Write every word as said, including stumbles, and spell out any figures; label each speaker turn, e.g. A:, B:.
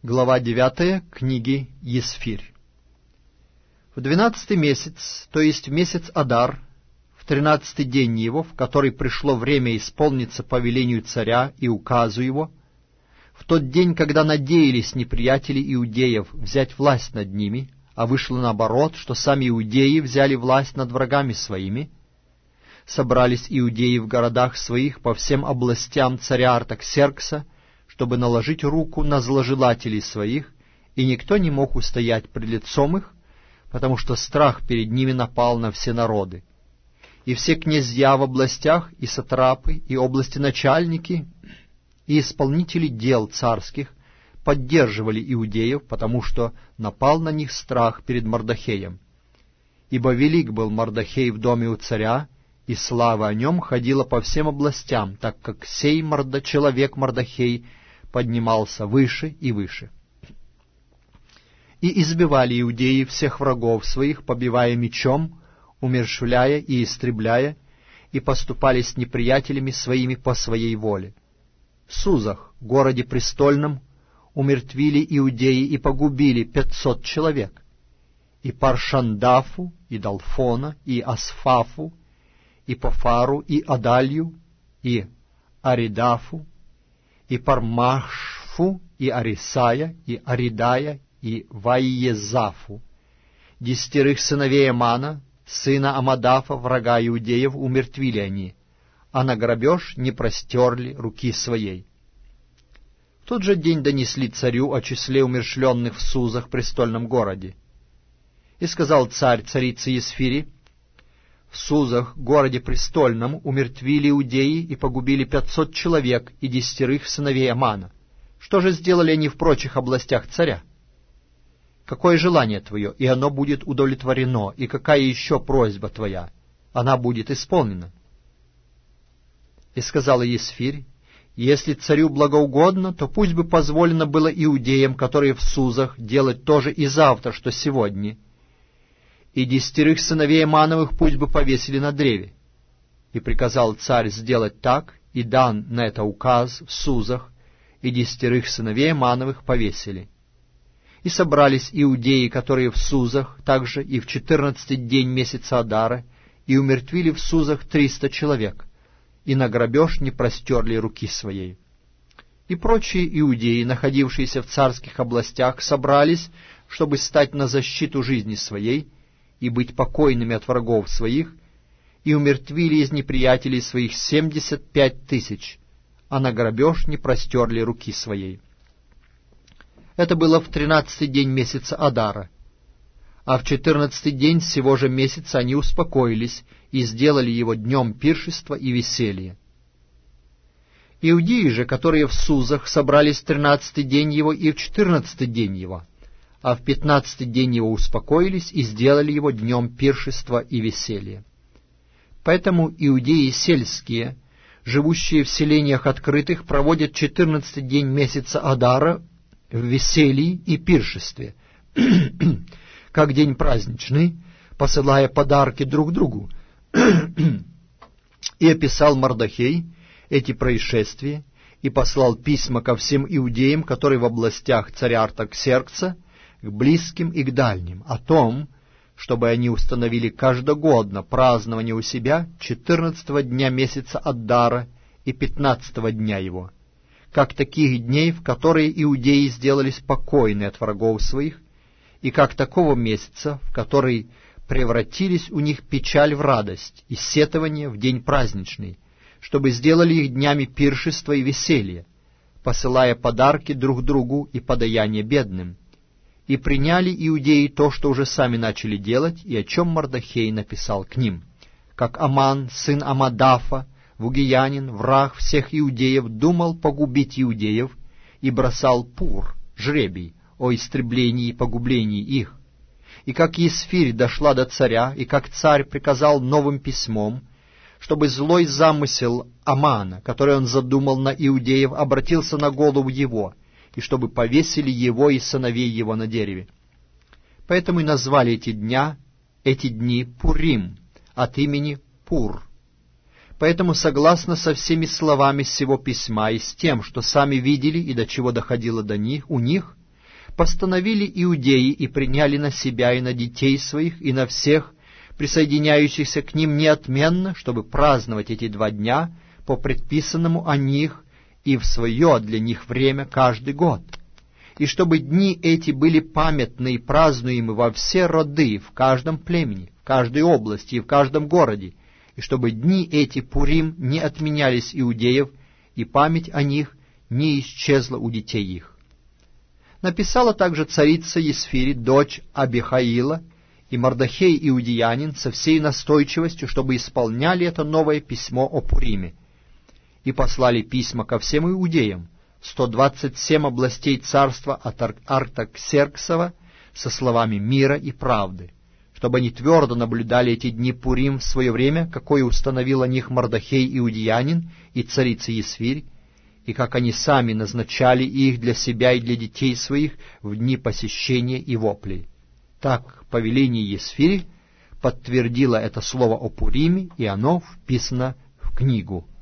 A: Глава девятая книги Есфирь. В двенадцатый месяц, то есть в месяц Адар, в тринадцатый день его, в который пришло время исполниться повелению царя и указу его, в тот день, когда надеялись неприятели иудеев взять власть над ними, а вышло наоборот, что сами иудеи взяли власть над врагами своими, собрались иудеи в городах своих по всем областям царя Артаксеркса, чтобы наложить руку на зложелателей своих, и никто не мог устоять пред лицом их, потому что страх перед ними напал на все народы. И все князья в областях, и сатрапы, и областеначальники, и исполнители дел царских поддерживали иудеев, потому что напал на них страх перед Мордохеем. Ибо велик был Мордохей в доме у царя, и слава о нем ходила по всем областям, так как сей мордо, человек Мордохей поднимался выше и выше. И избивали иудеи всех врагов своих, побивая мечом, умерщвляя и истребляя, и поступали с неприятелями своими по своей воле. В Сузах, городе престольном, умертвили иудеи и погубили пятьсот человек. И Паршандафу, и Далфона, и Асфафу, и Пофару, и Адалью, и Аридафу, и Пармашфу, и Арисая, и Аридая, и Вайезафу. Десятерых сыновей Амана, сына Амадафа, врага иудеев, умертвили они, а на грабеж не простерли руки своей. В тот же день донесли царю о числе умерщвленных в Сузах, престольном городе. И сказал царь царице Есфири: в Сузах, городе престольном, умертвили иудеи и погубили пятьсот человек и десятерых сыновей Амана. Что же сделали они в прочих областях царя? Какое желание твое, и оно будет удовлетворено, и какая еще просьба твоя, она будет исполнена? И сказала Есфирь: если царю благоугодно, то пусть бы позволено было иудеям, которые в Сузах, делать то же и завтра, что сегодня, и десятерых сыновей Амановых пусть бы повесили на древе. И приказал царь сделать так, и дан на это указ в Сузах, и десятерых сыновей Амановых повесили. И собрались иудеи, которые в Сузах, также и в четырнадцатый день месяца Адара, и умертвили в Сузах триста человек, и на грабеж не простерли руки своей. И прочие иудеи, находившиеся в царских областях, собрались, чтобы стать на защиту жизни своей, и быть покойными от врагов своих, и умертвили из неприятелей своих семьдесят пять тысяч, а на грабеж не простерли руки своей. Это было в тринадцатый день месяца Адара. А в четырнадцатый день сего же месяца они успокоились и сделали его днем пиршества и веселья. Иудеи же, которые в Сузах, собрались в тринадцатый день его и в четырнадцатый день его, а в пятнадцатый день его успокоились и сделали его днем пиршества и веселья. Поэтому иудеи сельские, живущие в селениях открытых, проводят четырнадцатый день месяца Адара в веселье и пиршестве, как день праздничный, посылая подарки друг другу. И описал Мордохей эти происшествия, и послал письма ко всем иудеям, которые в областях царя Артаксеркса, к близким и к дальним, о том, чтобы они установили каждогодно празднование у себя четырнадцатого дня месяца Аддара и пятнадцатого дня его, как таких дней, в которые иудеи сделались покойны от врагов своих, и как такого месяца, в который превратились у них печаль в радость и сетование в день праздничный, чтобы сделали их днями пиршества и веселья, посылая подарки друг другу и подаяние бедным. И приняли иудеи то, что уже сами начали делать, и о чем Мордохей написал к ним, как Аман, сын Амадафа, вугиянин, враг всех иудеев, думал погубить иудеев и бросал пур, жребий, о истреблении и погублении их. И как Есфирь дошла до царя, и как царь приказал новым письмом, чтобы злой замысел Амана, который он задумал на иудеев, обратился на голову его, и чтобы повесили его и сыновей его на дереве. Поэтому и назвали эти дня, эти дни Пурим, от имени Пур. Поэтому, согласно со всеми словами сего письма и с тем, что сами видели и до чего доходило до них, у них, постановили иудеи и приняли на себя и на детей своих, и на всех присоединяющихся к ним неотменно, чтобы праздновать эти два дня по предписанному о них и в свое для них время каждый год, и чтобы дни эти были памятны и празднуемы во все роды, в каждом племени, в каждой области и в каждом городе, и чтобы дни эти Пурим не отменялись иудеев, и память о них не исчезла у детей их. Написала также царица Есфири, дочь Абихаила, и Мардохей иудеянин со всей настойчивостью, чтобы исполняли это новое письмо о Пуриме. И послали письма ко всем иудеям, сто двадцать семь областей царства от Артаксерксова, со словами мира и правды, чтобы они твердо наблюдали эти дни Пурим в свое время, какое установил о них Мардохей иудеянин и царица Есфирь, и как они сами назначали их для себя и для детей своих в дни посещения и воплей. Так повеление Есфири подтвердило это слово о Пуриме, и оно вписано в книгу.